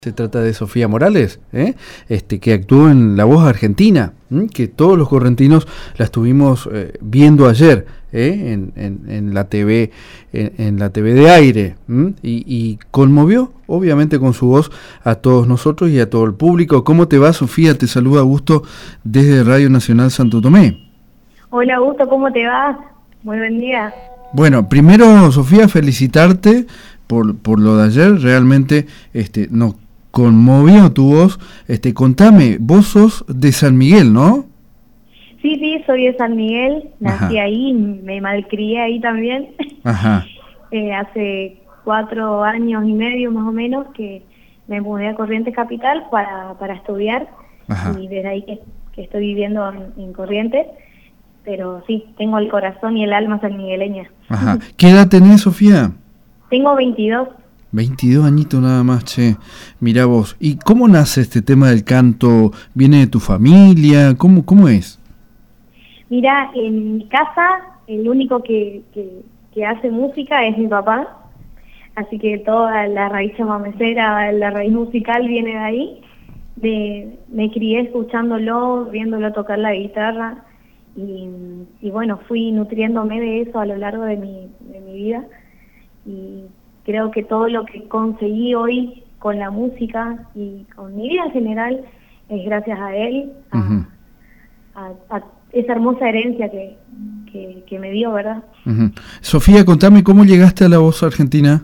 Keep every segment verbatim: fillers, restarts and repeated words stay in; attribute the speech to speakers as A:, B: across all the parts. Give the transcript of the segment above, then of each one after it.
A: Se trata de Sofía Morales, ¿eh? este, que actuó en La Voz Argentina, ¿eh? que todos los correntinos la estuvimos eh, viendo ayer ¿eh? en, en, en la T V, en, en la T V de aire, ¿eh? y, y conmovió, obviamente, con su voz a todos nosotros y a todo el público. ¿Cómo te va, Sofía? Te saluda Augusto desde Radio Nacional Santo Tomé.
B: Hola, Augusto, ¿cómo te va? Muy buen día.
A: Bueno, primero, Sofía, felicitarte por, por lo de ayer. Realmente este, nos conmovió tu voz. Este, contame, vos sos de San Miguel, ¿no?
B: Sí, sí, soy de San Miguel. Nací
A: Ajá.
B: ahí, me malcrié ahí también.
A: Ajá.
B: eh, hace cuatro años y medio más o menos que me mudé a Corrientes Capital para, para estudiar.
A: Ajá.
B: Y desde ahí que, que estoy viviendo en, en Corrientes. Pero sí, tengo el corazón y el alma sanmigueleña.
A: Ajá. ¿Qué edad tenés, Sofía?
B: Tengo veintidós.
A: veintidós añitos nada más, che. Mirá vos. ¿Y cómo nace este tema del canto? ¿Viene de tu familia? ¿Cómo, cómo es?
B: Mira, en mi casa el único que, que, que hace música es mi papá. Así que toda la raíz chamamecera, la raíz musical viene de ahí. De, me crié escuchándolo, viéndolo tocar la guitarra. Y, y bueno, fui nutriéndome de eso a lo largo de mi, de mi vida. Y creo que todo lo que conseguí hoy con la música y con mi vida en general es gracias a él, a, uh-huh. a, a esa hermosa herencia que, que, que me dio, ¿verdad?
A: Uh-huh. Sofía, contame, ¿cómo llegaste a La Voz Argentina?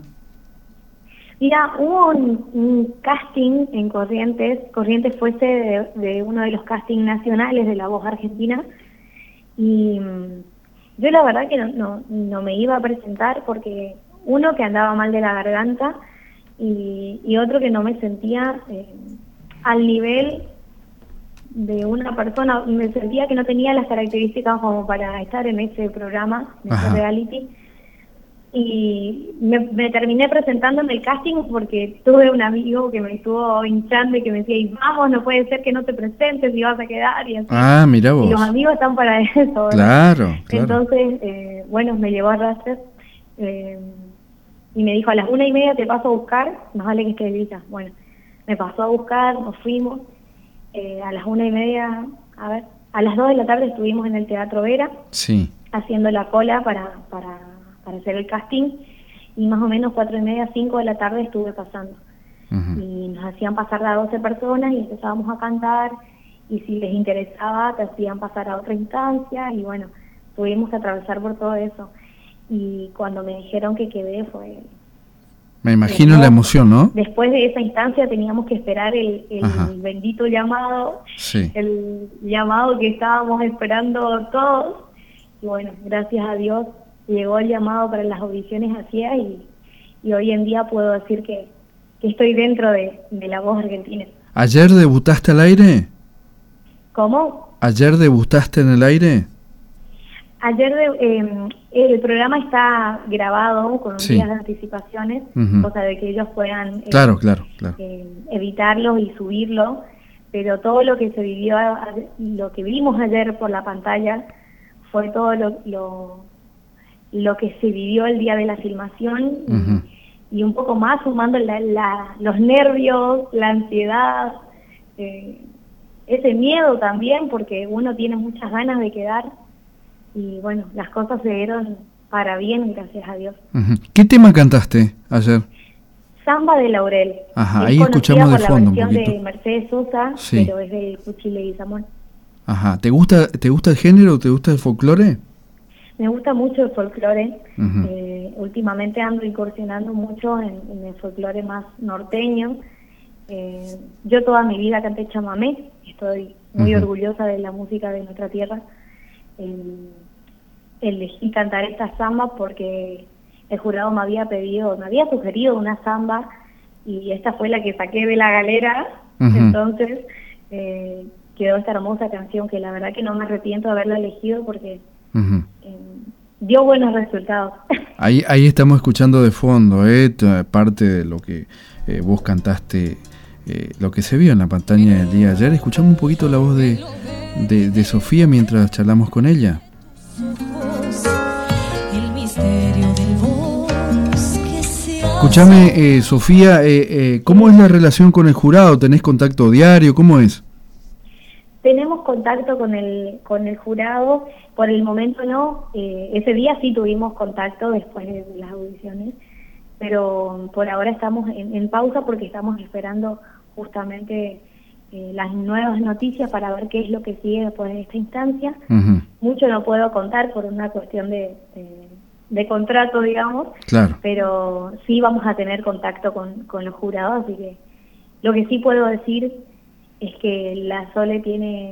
B: Mira, hubo un, un casting en Corrientes. Corrientes fue sede de, de uno de los castings nacionales de La Voz Argentina. Y yo la verdad que no, no, no me iba a presentar porque uno que andaba mal de la garganta y, y otro que no me sentía eh, al nivel de una persona, me sentía que no tenía las características como para estar en ese programa, en ese reality. Y me, me terminé presentando en el casting porque tuve un amigo que me estuvo hinchando y que me decía, y vamos, no puede ser que no te presentes y vas a quedar y así.
A: Ah, mira vos.
B: Y los amigos están para eso, ¿verdad?
A: Claro, claro.
B: Entonces, eh, bueno, me llevó a rastros eh, y me dijo, a las una y media te paso a buscar, más vale que estés lista. Bueno, me pasó a buscar, nos fuimos, eh, a las una y media, a ver, a las dos de la tarde estuvimos en el Teatro Vera,
A: sí,
B: haciendo la cola para... para para hacer el casting, y más o menos cuatro y media, cinco de la tarde estuve pasando. Uh-huh. Y nos hacían pasar a doce personas y empezábamos a cantar, y si les interesaba te hacían pasar a otra instancia, y bueno, tuvimos que atravesar por todo eso. Y cuando me dijeron que quedé fue...
A: Me imagino después, la emoción, ¿no?
B: Después de esa instancia teníamos que esperar el, el bendito llamado,
A: sí.
B: el llamado que estábamos esperando todos, y bueno, gracias a Dios llegó el llamado para las audiciones hacia y, y hoy en día puedo decir que, que estoy dentro de, de La Voz Argentina.
A: ¿Ayer debutaste al aire?
B: ¿Cómo?
A: ¿Ayer debutaste en el aire?
B: Ayer de, eh, el programa está grabado con sí. días de anticipaciones, uh-huh. cosa de que ellos puedan eh,
A: claro, claro, claro.
B: Eh, editarlo y subirlo, pero todo lo que se vivió, lo que vimos ayer por la pantalla fue todo lo... lo lo que se vivió el día de la filmación uh-huh. y, y un poco más sumando la, la, los nervios, la ansiedad, eh, ese miedo también, porque uno tiene muchas ganas de quedar y bueno, las cosas se dieron para bien, gracias a Dios.
A: Uh-huh. ¿Qué tema cantaste ayer?
B: Samba de Laurel.
A: Ajá,
B: es
A: ahí escuchamos de fondo un
B: poquito. La versión de Mercedes Sosa, sí. pero es de Cuchile y Zamón.
A: Ajá, ¿te gusta, te gusta el género, te gusta el folclore?
B: Me gusta mucho el folclore,
A: uh-huh.
B: eh, últimamente ando incursionando mucho en, en el folclore más norteño. Eh, yo toda mi vida canté chamamé, estoy muy uh-huh. orgullosa de la música de nuestra tierra. Eh, elegí cantar esta samba porque el jurado me había pedido, me había sugerido una samba y esta fue la que saqué de la galera, uh-huh. entonces eh, quedó esta hermosa canción que la verdad que no me arrepiento de haberla elegido porque... Uh-huh. Eh, dio buenos resultados.
A: Ahí ahí estamos escuchando de fondo, eh, parte de lo que eh, vos cantaste, eh, lo que se vio en la pantalla del día de ayer. Escuchamos un poquito la voz de, de, de Sofía mientras charlamos con ella.
C: El misterio del bosque se
A: Escuchame, eh, Sofía, eh, eh, ¿cómo es la relación con el jurado? ¿Tenés contacto diario? ¿Cómo es?
B: Tenemos contacto con el con el jurado, por el momento no, eh, ese día sí tuvimos contacto después de las audiciones, pero por ahora estamos en, en pausa porque estamos esperando justamente eh, las nuevas noticias para ver qué es lo que sigue después de esta instancia. Uh-huh. Mucho no puedo contar por una cuestión de, de, de contrato, digamos,
A: claro.
B: Pero sí vamos a tener contacto con, con los jurados, así que lo que sí puedo decir es que la Sole tiene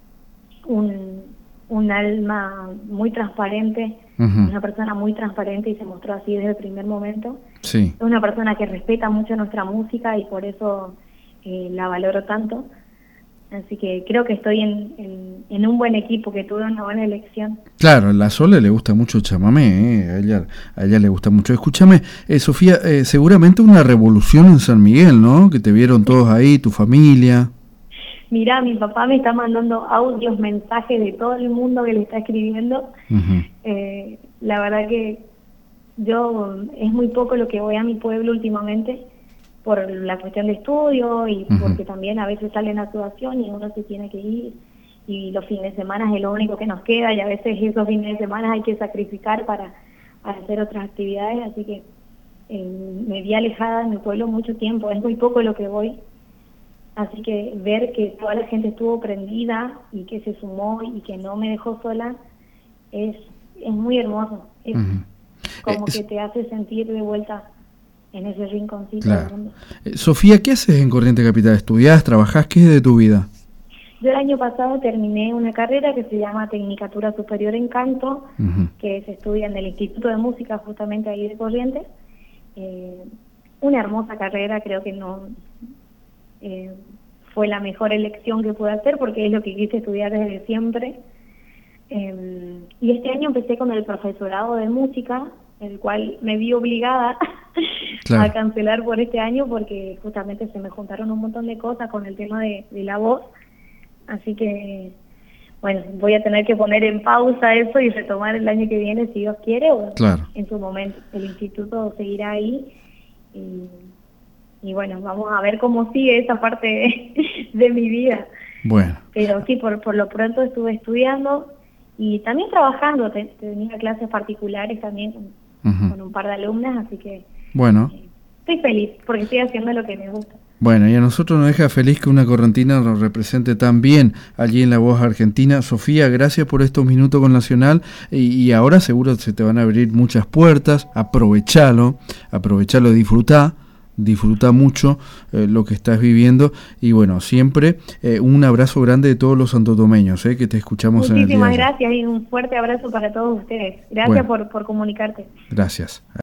B: un, un alma muy transparente, uh-huh. Una persona muy transparente y se mostró así desde el primer momento.
A: Sí.
B: Es una persona que respeta mucho nuestra música y por eso eh, la valoro tanto. Así que creo que estoy en, en, en un buen equipo, que tuve una buena elección.
A: Claro, a la Sole le gusta mucho el chamamé, ¿eh? a, ella, a ella le gusta mucho. Escúchame, eh, Sofía, eh, seguramente una revolución en San Miguel, ¿no? Que te vieron todos ahí, tu familia.
B: Mirá, mi papá me está mandando audios, mensajes de todo el mundo que le está escribiendo. Uh-huh. Eh, la verdad que yo, es muy poco lo que voy a mi pueblo últimamente, por la cuestión de estudio y uh-huh. porque también a veces sale la actuación y uno se tiene que ir. Y los fines de semana es lo único que nos queda y a veces esos fines de semana hay que sacrificar para, para hacer otras actividades. Así que eh, me vi alejada de mi pueblo mucho tiempo, es muy poco lo que voy. Así que ver que toda la gente estuvo prendida y que se sumó y que no me dejó sola es, es muy hermoso. Es uh-huh. como es... que te hace sentir de vuelta en ese rinconcito
A: claro.
B: del mundo.
A: Eh, Sofía, ¿qué haces en Corrientes Capital? ¿Estudiás, trabajás? ¿Qué es de tu vida?
B: Yo el año pasado terminé una carrera que se llama Tecnicatura Superior en Canto, uh-huh. que se estudia en el Instituto de Música justamente ahí de Corrientes. Eh, una hermosa carrera, creo que no... Eh, fue la mejor elección que pude hacer porque es lo que quise estudiar desde siempre. Eh, y este año empecé con el profesorado de música, el cual me vi obligada claro. a cancelar por este año porque justamente se me juntaron un montón de cosas con el tema de, de la voz. Así que, bueno, voy a tener que poner en pausa eso y retomar el año que viene si Dios quiere, o
A: claro.
B: en su momento. El instituto seguirá ahí y... Y bueno, vamos a ver cómo sigue esa parte de, de mi vida.
A: Bueno.
B: Pero sí, por, por lo pronto estuve estudiando y también trabajando. Te, tenía clases particulares también con, uh-huh. con un par de alumnas, así que
A: bueno.
B: eh, estoy feliz porque estoy haciendo lo que me gusta.
A: Bueno, y a nosotros nos deja feliz que una correntina nos represente tan bien allí en La Voz Argentina. Sofía, gracias por estos minutos con Nacional y, y ahora seguro se te van a abrir muchas puertas. Aprovechalo, aprovechalo, disfrutá. Disfruta mucho eh, lo que estás viviendo y bueno, siempre eh, un abrazo grande de todos los santotomeños eh, que te escuchamos.
B: Muchísimas
A: en el día
B: gracias y un fuerte abrazo para todos ustedes. Gracias bueno, por, por comunicarte.
A: Gracias.